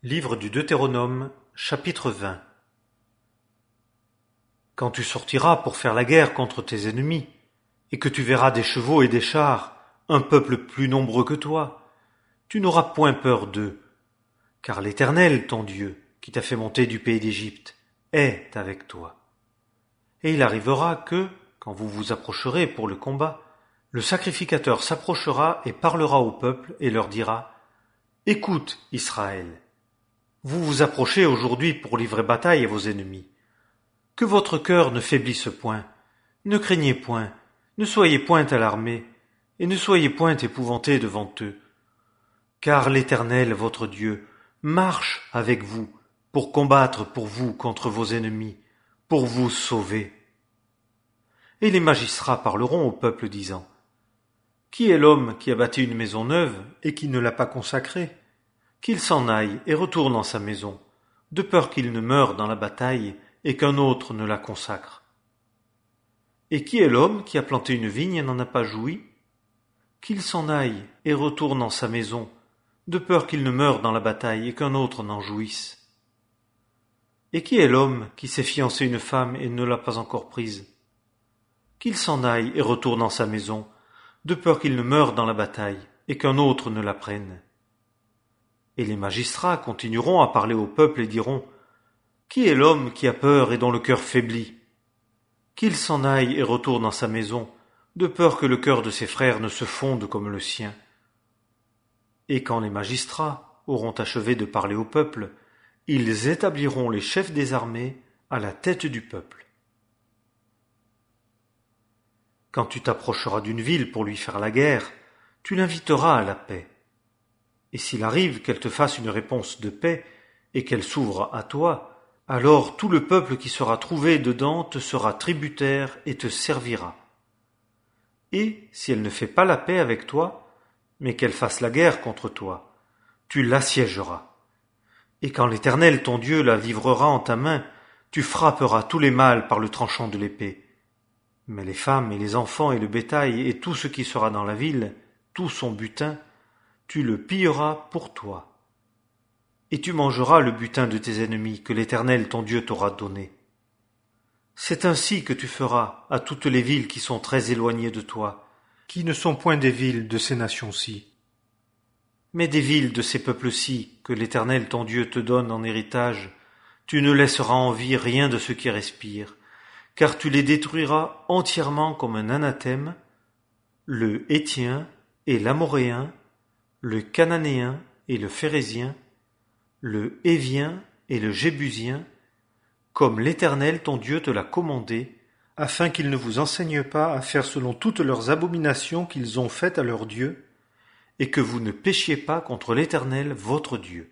Livre du Deutéronome, chapitre 20. Quand tu sortiras pour faire la guerre contre tes ennemis, et que tu verras des chevaux et des chars, un peuple plus nombreux que toi, tu n'auras point peur d'eux, car l'Éternel, ton Dieu, qui t'a fait monter du pays d'Égypte, est avec toi. Et il arrivera que, quand vous vous approcherez pour le combat, le sacrificateur s'approchera et parlera au peuple et leur dira : « Écoute, Israël, vous vous approchez aujourd'hui pour livrer bataille à vos ennemis. Que votre cœur ne faiblisse point, ne craignez point, ne soyez point alarmés, et ne soyez point épouvantés devant eux. Car l'Éternel, votre Dieu, marche avec vous pour combattre pour vous contre vos ennemis, pour vous sauver. » Et les magistrats parleront au peuple disant : « Qui est l'homme qui a bâti une maison neuve et qui ne l'a pas consacrée ? Qu'il s'en aille et retourne dans sa maison, de peur qu'il ne meure dans la bataille et qu'un autre ne la consacre. Et qui est l'homme qui a planté une vigne et n'en a pas joui ? Qu'il s'en aille et retourne dans sa maison, de peur qu'il ne meure dans la bataille et qu'un autre n'en jouisse. Et qui est l'homme qui s'est fiancé une femme et ne l'a pas encore prise ? Qu'il s'en aille et retourne dans sa maison, de peur qu'il ne meure dans la bataille et qu'un autre ne la prenne. Et les magistrats continueront à parler au peuple et diront : « Qui est l'homme qui a peur et dont le cœur faiblit ? Qu'il s'en aille et retourne dans sa maison, de peur que le cœur de ses frères ne se fonde comme le sien. » Et quand les magistrats auront achevé de parler au peuple, ils établiront les chefs des armées à la tête du peuple. Quand tu t'approcheras d'une ville pour lui faire la guerre, tu l'inviteras à la paix. Et s'il arrive qu'elle te fasse une réponse de paix et qu'elle s'ouvre à toi, alors tout le peuple qui sera trouvé dedans te sera tributaire et te servira. Et si elle ne fait pas la paix avec toi, mais qu'elle fasse la guerre contre toi, tu l'assiégeras. Et quand l'Éternel ton Dieu la livrera en ta main, tu frapperas tous les mâles par le tranchant de l'épée. Mais les femmes et les enfants et le bétail et tout ce qui sera dans la ville, tout son butin, tu le pilleras pour toi. Et tu mangeras le butin de tes ennemis que l'Éternel ton Dieu t'aura donné. C'est ainsi que tu feras à toutes les villes qui sont très éloignées de toi, qui ne sont point des villes de ces nations-ci, mais des villes de ces peuples-ci que l'Éternel ton Dieu te donne en héritage. Tu ne laisseras en vie rien de ce qui respire, car tu les détruiras entièrement comme un anathème, le Héthien et l'Amoréen, le Cananéen et le Phérézien, le Hévien et le Jébusien, comme l'Éternel ton Dieu te l'a commandé, afin qu'ils ne vous enseignent pas à faire selon toutes leurs abominations qu'ils ont faites à leurs dieux, et que vous ne péchiez pas contre l'Éternel votre Dieu.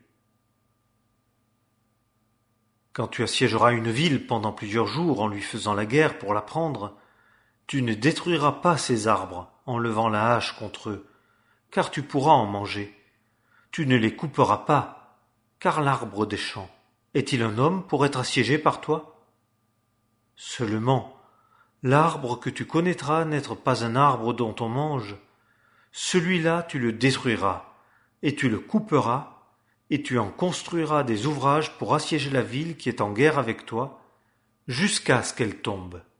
Quand tu assiégeras une ville pendant plusieurs jours en lui faisant la guerre pour la prendre, tu ne détruiras pas ses arbres en levant la hache contre eux, car tu pourras en manger. Tu ne les couperas pas, car l'arbre des champs, est-il un homme pour être assiégé par toi ? Seulement, l'arbre que tu connaîtras n'être pas un arbre dont on mange, celui-là tu le détruiras, et tu le couperas, et tu en construiras des ouvrages pour assiéger la ville qui est en guerre avec toi, jusqu'à ce qu'elle tombe.